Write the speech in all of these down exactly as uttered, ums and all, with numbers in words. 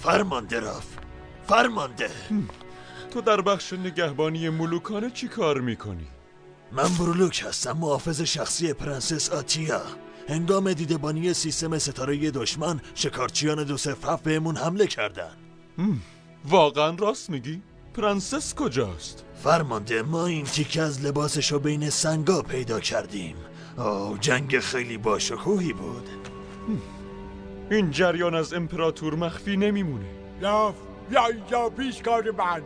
فرمانده راف، فرمانده. تو در بخش نگهبانی ملوکانه چی کار میکنی؟ من برولوک هستم، محافظ شخصی پرنسس آتیا. هنگام دیدبانی سیستم ستاره دشمن، شکارچیان دو صفر هفت بهمون حمله کردن. واقعا راست میگی؟ پرنسس کجاست؟ فرمانده، ما این تیکه از لباسشو بین سنگا پیدا کردیم. آه، جنگ خیلی باشکوهی بود. این جریان از امپراتور مخفی نمیمونه. لاف، یا اینجا پیشکار من.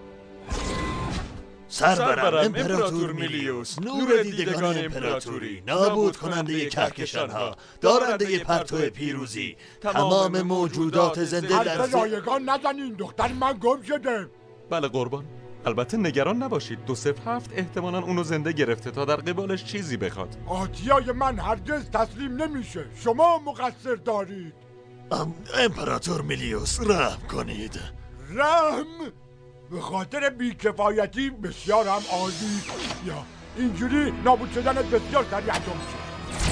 سربرم امپراتور میلیوس، نور دیدگان امپراتوری، نابود کننده کهکشانها، دارنده پرتو پیروزی، تمام موجودات زنده در حرف رایگان نزنین، دختر من گم شده. بله قربان، البته نگران نباشید، دو صفر هفت احتمالاً اونو زنده گرفته تا در قبالش چیزی بخواد. آتیای من هرگز تسلیم نمیشه، شما مقصر دارید. ام، امپراتور میلیوس، رحم کنید. رحم؟ به خاطر بیکفایتی بسیار هم عالی. یا اینجوری نابود شدنت بسیار سریع انجام میشه.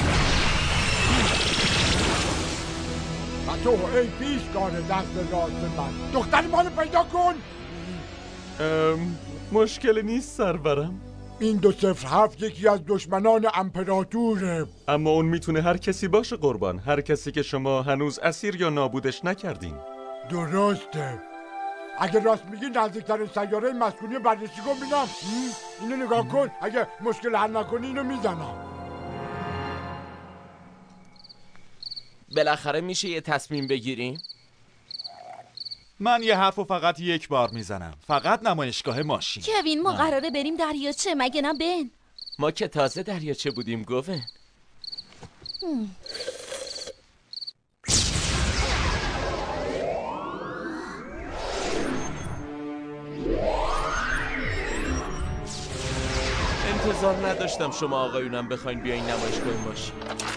و تو ای پیشکار دست راست من، دختر منو پیدا کن. ام، مشکلی نیست سرورم. این دو صفر هفت یکی از دشمنان امپراتوره. اما اون میتونه هر کسی باشه قربان، هر کسی که شما هنوز اسیر یا نابودش نکردین. درسته. اگه راست میگی نزدیکترین سیاره مسکونی بررسی کن ببینم. اینو نگاه کن، اگه مشکل حل نکنی اینو میزنم. بالاخره میشه یه تصمیم بگیریم؟ من یه حرفو فقط یک بار میزنم، فقط نمایشگاه ماشین. کوین، ما قراره بریم دریاچه مگه نه بن؟ ما که تازه دریاچه بودیم گوون. انتظار نداشتم شما آقایونم بخواین بیاین نمایشگاه ماشین.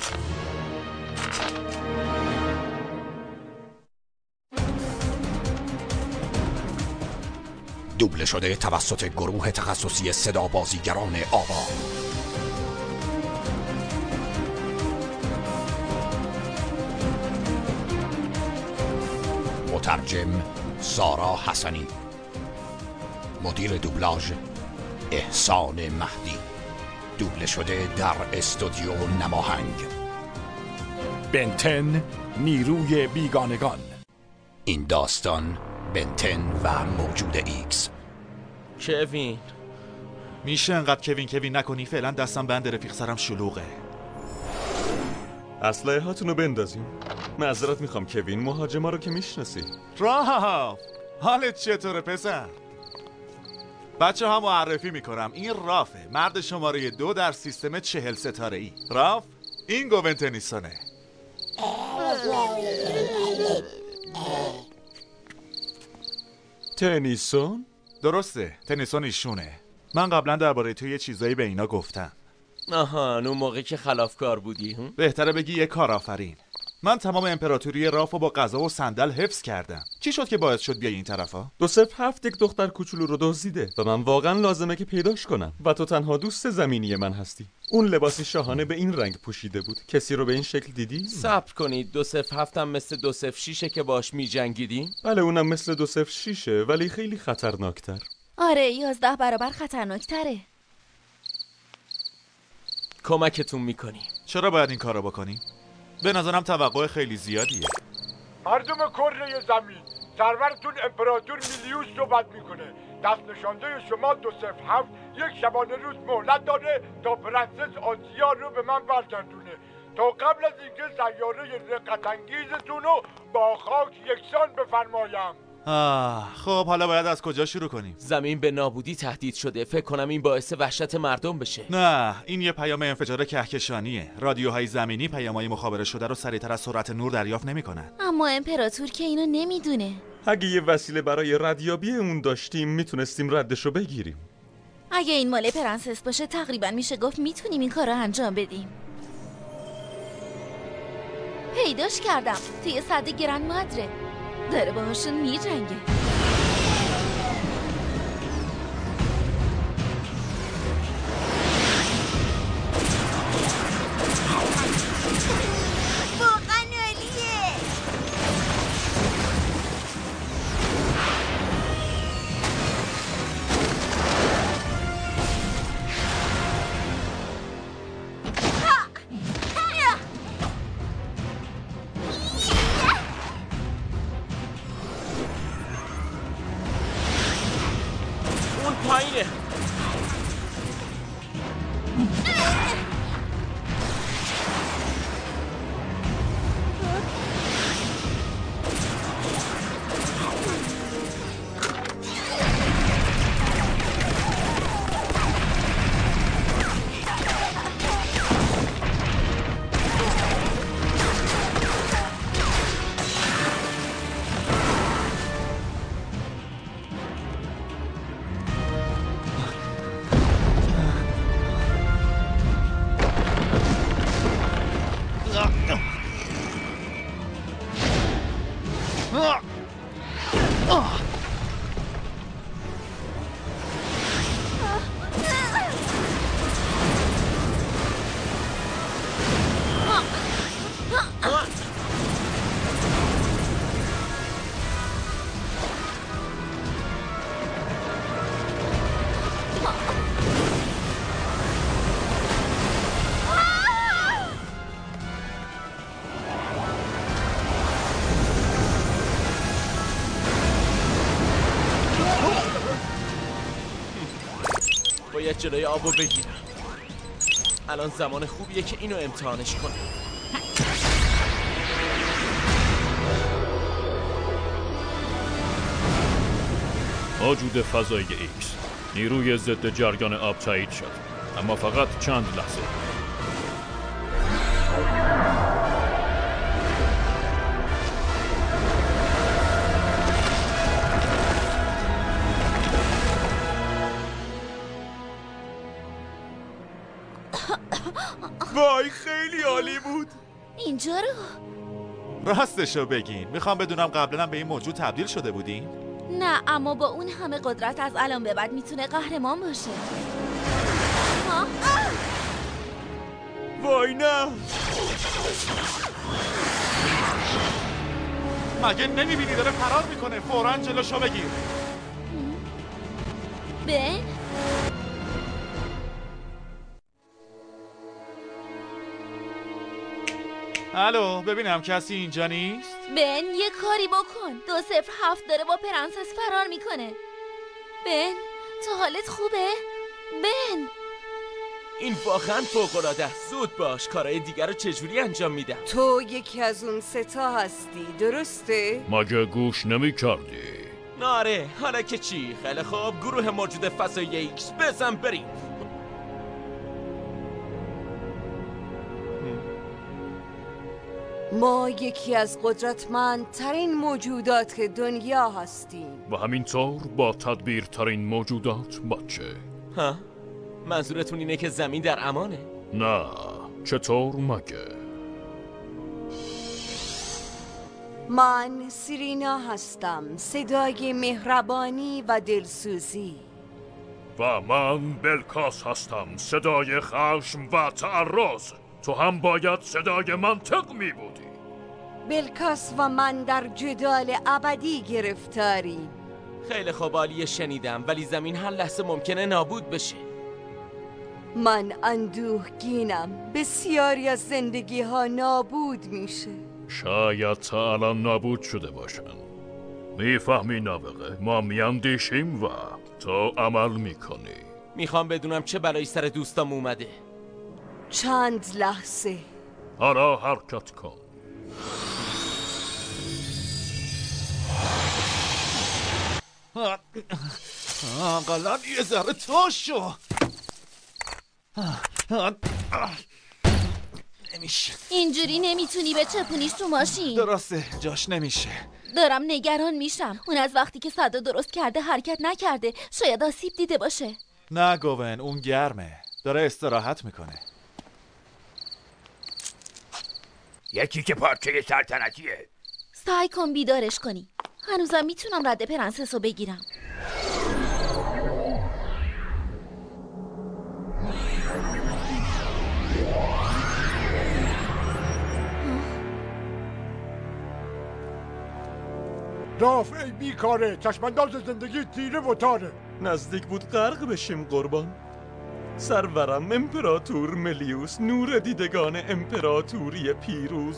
دوبله شده توسط گروه تخصصی صدا بازیگران آوا. مترجم سارا حسنی، مدیر دوبلاژ احسان مهدی، دوبله شده در استودیو نماهنگ. بنتن، نیروی بیگانگان. این داستان بنتن و موجود ایکس. کوین، میشه انقدر کوین کوین نکنی؟ فعلا دستم بند، رفیق سرم شلوغه. اسلحه هاتونو بندازیم. معذرت میخوام کوین، مهاجما رو که میشناسی. راف، حالت چطوره پسر؟ بچه ها معرفی میکنم، این رافه، مرد شماره دو در سیستم چهل ستاره ای. راف، این گوون تنیسونه. تنیسون؟ درسته، تنیسون ایشونه. من قبلا درباره تو یه چیزایی به اینا گفتم. آها، اون موقع که خلافکار بودی. هم؟ بهتره بگی یه کارآفرین. من تمام امپراتوری رافو با غذا و صندل حفظ کردم. چی شد که باعث شد بیای این طرفا؟ دو صفر هفت یک دختر کوچولو رو دزدیده و من واقعا لازمه که پیداش کنم و تو تنها دوست زمینی من هستی. اون لباسی شاهانه به این رنگ پوشیده بود. کسی رو به این شکل دیدی؟ صبر کنید، دو صفر هفت هم مثل دو صفر شیشه که باش می جنگیدیم؟ بله اونم مثل دو صفر شیشه ولی خیلی خطرناکتر. آره، یازده برابر خطرناکتره. کمکتون میکنیم. چرا باید این کارو بکنیم؟ به نظرم توقع خیلی زیادیه. مردم کره زمین، سرورتون امپراتور میلیوس صحبت میکنه. دست نشانده شما دو صفر هفت یک شبانه روز مهلت داده تا پرنسس آسیا رو به من برگردونه تا قبل از اینکه سیاره رقت‌انگیزتون رو با خاک یکسان بفرمایم. آه، خب حالا باید از کجا شروع کنیم؟ زمین به نابودی تهدید شده. فکر کنم این باعث وحشت مردم بشه. نه، این یه پیام انفجار کهکشانیه. رادیوهای زمینی پیام‌های مخابره شده رو سریعتر از سرعت نور دریافت نمی‌کنن. اما امپراتور که اینو نمیدونه. اگه یه وسیله برای ردیابی اون داشتیم میتونستیم ردشو بگیریم. اگه این مال پرنسس باشه تقریبا میشه گفت میتونیم این کار رو انجام بدیم. پیداش کردم توی صد گرند مادره، داره باهاشون میجنگه. واقعا عالیه. اون پایینه. باید جلوی آبو بگیرم. الان زمان خوبیه که اینو امتحانش کنم. موجود فضایی ایکس نیروی ضد جریان آب تایید شد، اما فقط چند لحظه. وای خیلی عالی بود. اینجا رو راستشو بگین میخوام بدونم قبلا به این موجود تبدیل شده بودین؟ نه، اما با اون همه قدرت از الان به بعد میتونه قهرمان باشه. ها؟ وای نه. مگه نمیبینی داره فرار میکنه؟ فوراً جلوشو بگیر. بن؟ الو، ببینم کسی اینجا نیست؟ بن یه کاری بکن. دو صفر هفت داره با پرنسس فرار میکنه. بن تو حالت خوبه؟ بن این واقعا فوق‌العاده است. زود باش، کارهای دیگر رو چجوری انجام میدم؟ تو یکی از اون ستا هستی، درسته؟ مگه گوش نمی کردی؟ ناره، حالا که چی؟ خیلی خوب، گروه موجود فضایی ایکس بزن بریم. ما یکی از قدرتمندترین موجودات دنیا هستیم و همینطور با تدبیرترین موجودات بچه. ها؟ منظورتون اینه که زمین در امانه؟ نه، چطور مگه؟ من سیرینا هستم، صدای مهربانی و دلسوزی. و من بلکاس هستم، صدای خشم و تعرض. تو هم باید صدای منطق می بودی. بلکاس و من در جدال ابدی گرفتاریم. خیلی خوب، عالیه، شنیدم، ولی زمین هر لحظه ممکنه نابود بشه. من اندوهگینم، بسیاری از زندگی ها نابود میشه. شاید تا الان نابود شده باشن. میفهمی نابغه؟ ما میاندیشیم و تو عمل میکنی. میخوام بدونم چه بلایی سر دوستام اومده. چند لحظه. حالا حرکت کن. اقلا یه ذره تو شو. نمیشه. اینجوری نمیتونی به چپونیش تو ماشین. درسته، جاش نمیشه. دارم نگران میشم. اون از وقتی که صدا درست کرده حرکت نکرده. شاید آسیب دیده باشه. نه گوون، اون گرمه، داره استراحت میکنه. یکی که پارچه سلطنتیه. سعی کن بیدارش کنی. هنوزم میتونم رد پرنسس رو بگیرم. راف ای بیکاره، چشمانداز زندگی تیره و تاره. نزدیک بود غرق بشیم قربان. سرورم امپراتور ملیوس، نور دیدگان امپراتوری پیروز.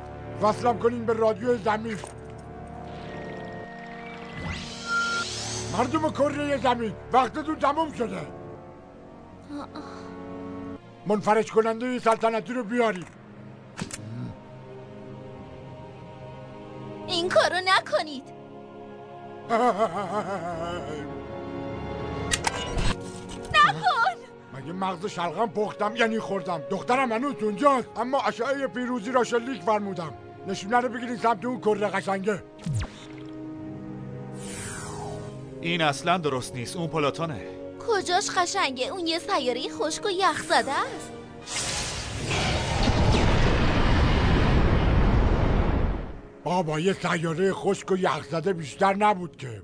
وصلم کنین به رادیو زمین. مردم کره زمین وقتتون تموم شده. منفرج کننده سلطنتی رو بیارید. این کارو نکنید. نکن. مگه مغز شلغم پختم یعنی خوردم؟ دخترم هنوز اونجاست، اما اشعه پیروزی را شلیک فرمودم. نشونه رو بگیرید سمت اون کره قشنگه. این اصلا درست نیست. اون پلاتونه. کجاش قشنگه؟ اون یه سیاره خشک و یخ زده است. بابا یه سیاره خشک و یخ زده بیشتر نبود که.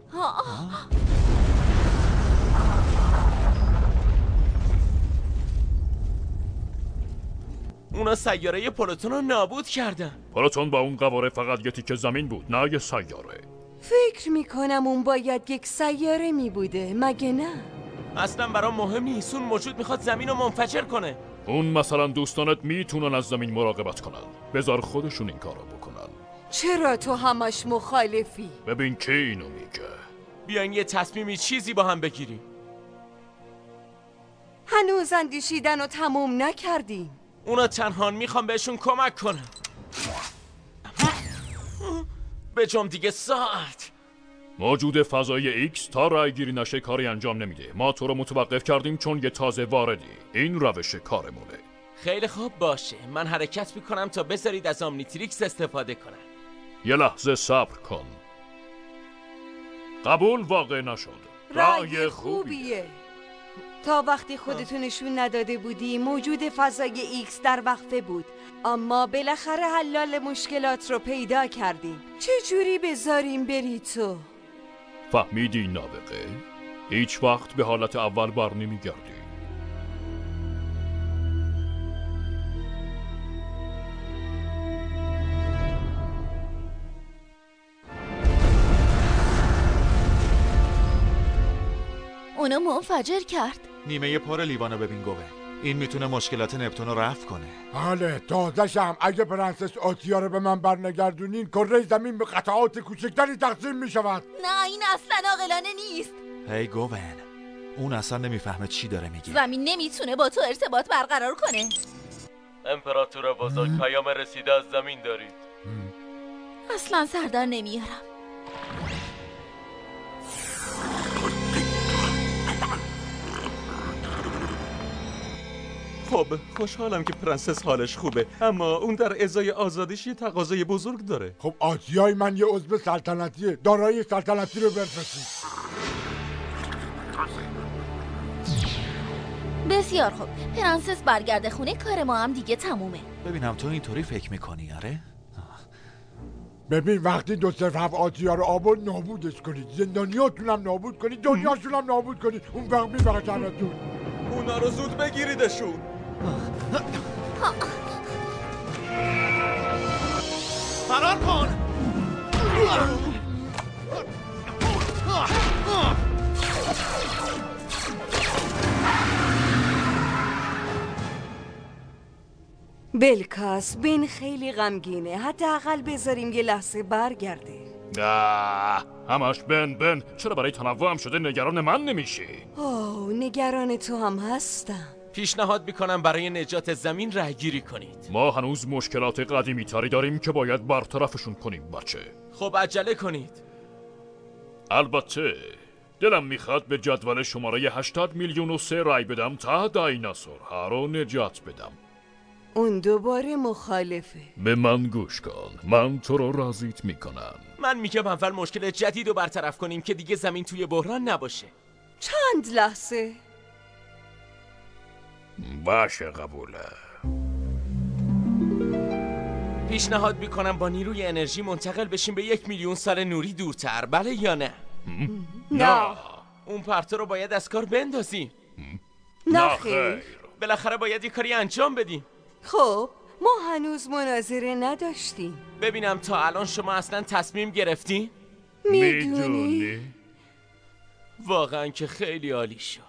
اونا سیاره پلوتون رو نابود کردن. پلوتون با اون قواره فقط یه تیکه زمین بود، نه یه سیاره. فکر میکنم اون باید یک سیاره میبوده، مگه نه؟ اصلا برام مهم نیست. اون موجود میخواد زمین رو منفجر کنه. اون مثلا دوستانت میتونن از زمین مراقبت کنن. بذار خودشون این کارو بکنن. چرا تو همش مخالفی؟ ببین کی اینو میگه. بیاین یه تصمیمی چیزی با هم بگیریم. هنوز اندیشیدن رو تموم نکردیم. اونا تنها میخوام بهشون کمک کنم. به جام دیگه ساعت. موجود فضایی ایکس تا رای گیری نشه کاری انجام نمیده. ما تو رو متوقف کردیم چون یه تازه واردی. این روش کارمونه. خیلی خوب باشه. من حرکت میکنم تا بذارید از آمنیتریکس استفاده کنم. یه لحظه صبر کن. قبول واقع نشد. رای خوبیه. تا وقتی خودتو نشون نداده بودی موجود فضای ایکس در وقفه بود، اما بالاخره حلال مشکلات رو پیدا کردیم. چه جوری بذاریم بری تو؟ فهمیدی نابغه؟ هیچ وقت به حالت اول بر نمیگردی. اونو منفجر کرد. نیمه پر لیوانو ببین گوه. این میتونه مشکلات نپتون رو رفع کنه. حاله تازه‌شم اگه پرنسس آتیا رو به من برنگردونین کره زمین به قطعات کوچکتری تقسیم میشود. نه این اصلا عاقلانه نیست. هی گوون، اون اصلا نمیفهمه چی داره میگه. زمین نمیتونه با تو ارتباط برقرار کنه. امپراتور بزرگ، پیام رسیده از زمین دارید. اصلا سردر نمیارم. خب خوشحالم که پرنسس حالش خوبه، اما اون در ازای آزادیش یه تقاضای بزرگ داره. خب آتیای من یه عضو سلطنتیه، دارایی سلطنتی رو برسید. بسیار خوب، پرنسس برگرده خونه، کار ما هم دیگه تمومه. ببینم تو اینطوری فکر میکنی آره؟ ببین وقتی دو صفر هفت آتیا رو آورد نابودش کنید، زندانیاتونم نابود کنید، دنیاشونم نابود کنید. اون وقت میبقه جمعتون. اونا رو زود بگیریدشون. فرار کن. بلکاس بین خیلی غمگینه، حداقل بذاریم یه لحظه برگرده. آه، همش بن بن. چرا برای تنوع هم شده نگران من نمیشی؟ اوه نگران تو هم هستم. پیشنهاد میکنم برای نجات زمین رای گیری کنید. ما هنوز مشکلات قدیمی تری داریم که باید برطرفشون کنیم بچه. خب عجله کنید. البته دلم میخواد به جدول شماره هشتاد میلیون و سه رای بدم تا دایناسورها رو نجات بدم. اون دوباره مخالفه. به من گوش کن، من تو رو راضیت میکنم. من میگم اول مشکل جدید رو برطرف کنیم که دیگه زمین توی بحران نباشه. چند لحظه؟ باشه قبوله. پیشنهاد میکنم با نیروی انرژی منتقل بشیم به یک میلیون سال نوری دورتر، بله یا نه؟ نه. اون پرتو رو باید از کار بندازیم. نه خیر. بالاخره باید یه کاری انجام بدیم. خب ما هنوز مناظره نداشتیم. ببینم تا الان شما اصلا تصمیم گرفتین؟ میدونی؟ واقعا که خیلی عالی شد.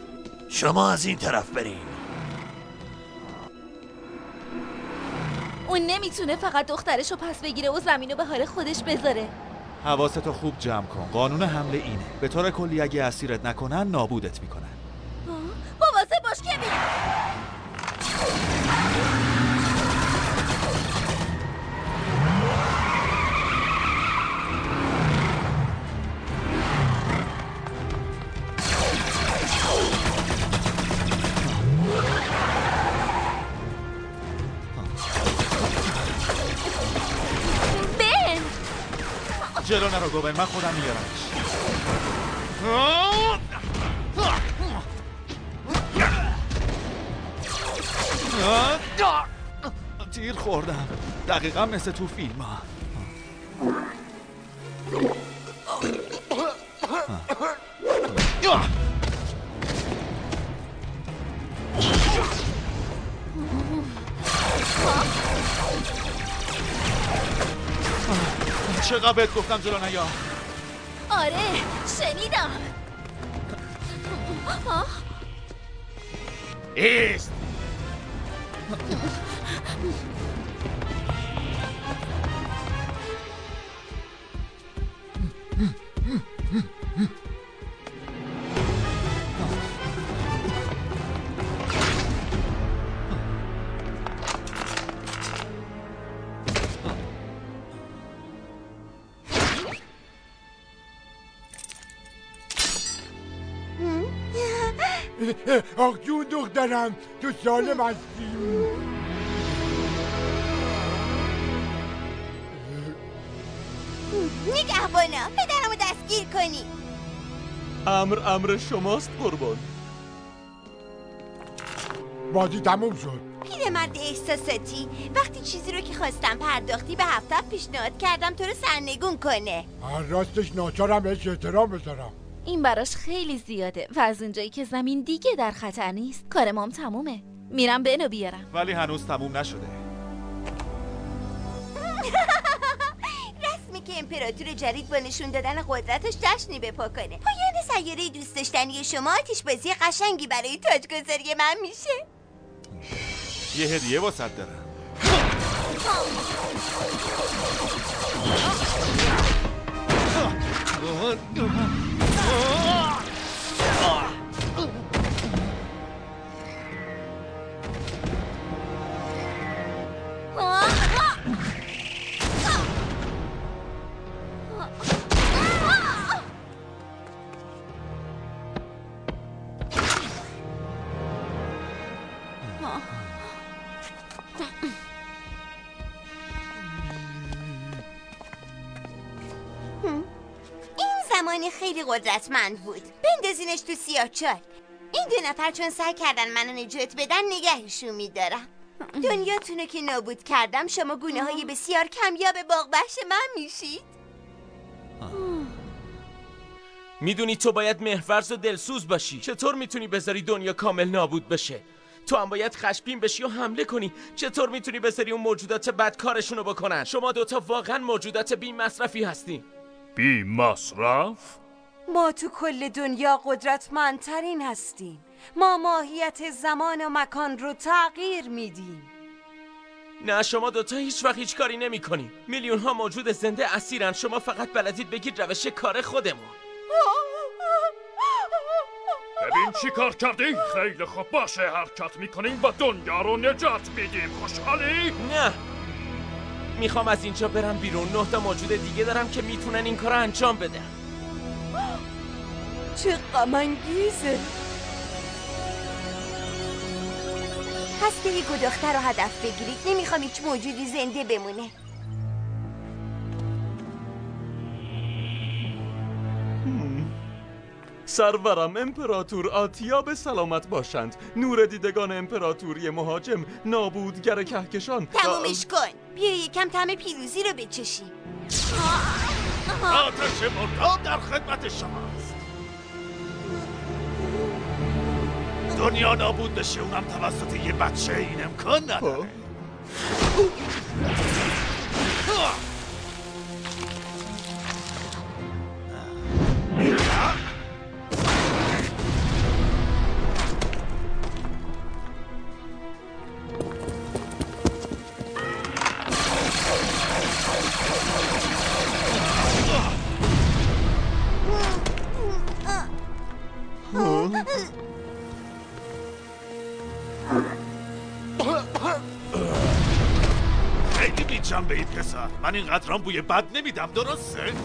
شما از این طرف برین. اون نمیتونه فقط دخترشو پس بگیره و زمینو به حال خودش بذاره. حواستو خوب جمع کن. قانون حمله اینه. به طور کلی اگه اسیرت نکنن نابودت میکنن. مواظب باش کوین. جلو نرو گوبن، من خودم میارمش. تیر خوردم، دقیقا مثل تو فیلم ها. چقدر بهت گفتم جلو نیا. آره شنیدم. ایست. آخ جون دخترم، تو سالم هستیم. نگهبانا پدرمو دستگیر کنی. امر امر شماست قربان. بازی تموم شد. پیرمرد احساساتی، وقتی چیزی رو که خواستم پرداختی به هفتاد پیشنهاد کردم تو رو سرنگون کنه. راستش ناچارم بهش احترام بذارم. این براش خیلی زیاده و از اونجایی که زمین دیگه در خطر نیست کار مام تمومه. میرم بنو بیارم. ولی هنوز تموم نشده. رسمی که امپراتور جدید با نشون دادن قدرتش جشنی بپا کنه. پایان سیاره دوست داشتنی شما آتش بازی قشنگی برای تاجگذاری من میشه. یه هدیه واسط دارم. خیلی قدرتمند بود. بندازینش تو سیاهچال. این دو نفر چون سعی کردن منو نجات بدن نگهشون میدارم. دنیاتونو که نابود کردم شما گونه های بسیار کمیاب باغبخش من میشید. میدونی تو باید محورز و دلسوز باشی. چطور میتونی بذاری دنیا کامل نابود بشه؟ تو هم باید خشمگین بشی و حمله کنی. چطور میتونی بذاری اون موجودات بدکارشونو بکنن؟ شما دوتا واقعا موجودات بی مصرفی هستین. بی مصرف؟ ما تو کل دنیا قدرتمندترین هستیم. ما ماهیت زمان و مکان رو تغییر میدیم. نه شما دوتا هیچ وقت هیچ کاری نمی کنی. میلیون ها موجود زنده اسیرن. شما فقط بلدید بگید روش کار خودمون. ببین چی کار کردی؟ خیلی خوب باشه، حرکت میکنیم و دنیا رو نجات میدیم. خوشحالی؟ نه میخوام از اینجا برم بیرون. نه تا موجود دیگه دارم که میتونن این کار رو انجام بدن. چه غم انگیزه. پس برید و دختر رو هدف بگیرید. نمیخوام هیچ موجودی زنده بمونه. سرورم امپراتور آتیا به سلامت باشند. نور دیدگان امپراتوری مهاجم، نابودگر کهکشان. تمومش کن. بیا یکم طعم پیروزی رو بچشیم. آتش مرداب در خدمت شماست. دنیا نابود بشه اونم توسط یه بچه، این امکان نداره. بزنم به این پسر. من اینقدرام بوی بد نمیدم، درسته؟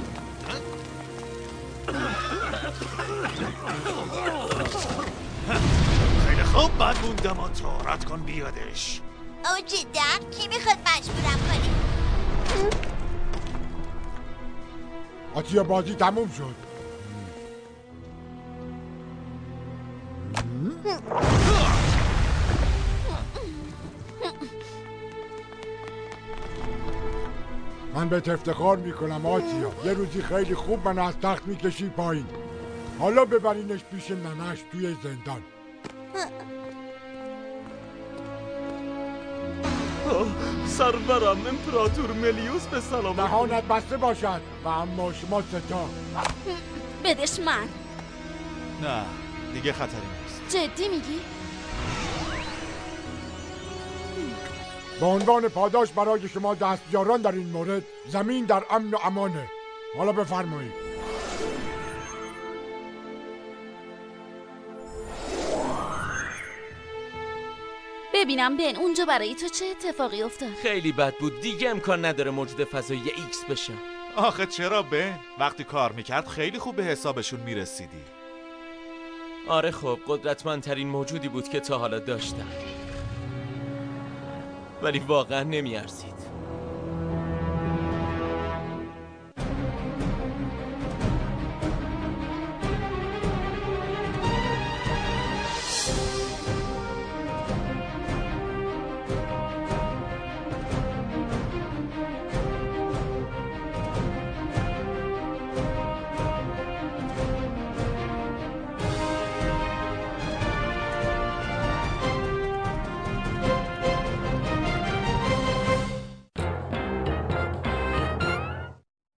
خیلی خوب، بد موندم و تو رد کن بیادش. او جدا؟ کی میخواد مجبورم کنی؟ آتیا بازی تموم شد. من بهت افتخار میکنم آتیا. یه روزی خیلی خوب من از تخت میکشی پایین. حالا ببرینش پیش ننش توی زندان. سرورم امپراتور ملیوس به سلام. دهانت بسته باشد و اما شما ستا. بدش من. نه دیگه خطری نیست. جدی میگی؟ به عنوان پاداش برای شما دستیاران در این مورد زمین در امن و امانه. حالا بفرمایید. ببینم بن اونجا برای تو چه اتفاقی افتاد؟ خیلی بد بود. دیگه امکان نداره موجود فضایی ایکس بشم. آخه چرا بن؟ وقتی کار میکرد خیلی خوب به حسابشون میرسیدی. آره خب، قدرتمندترین موجودی بود که تا حالا داشتم، ولی واقعا نمیارزید.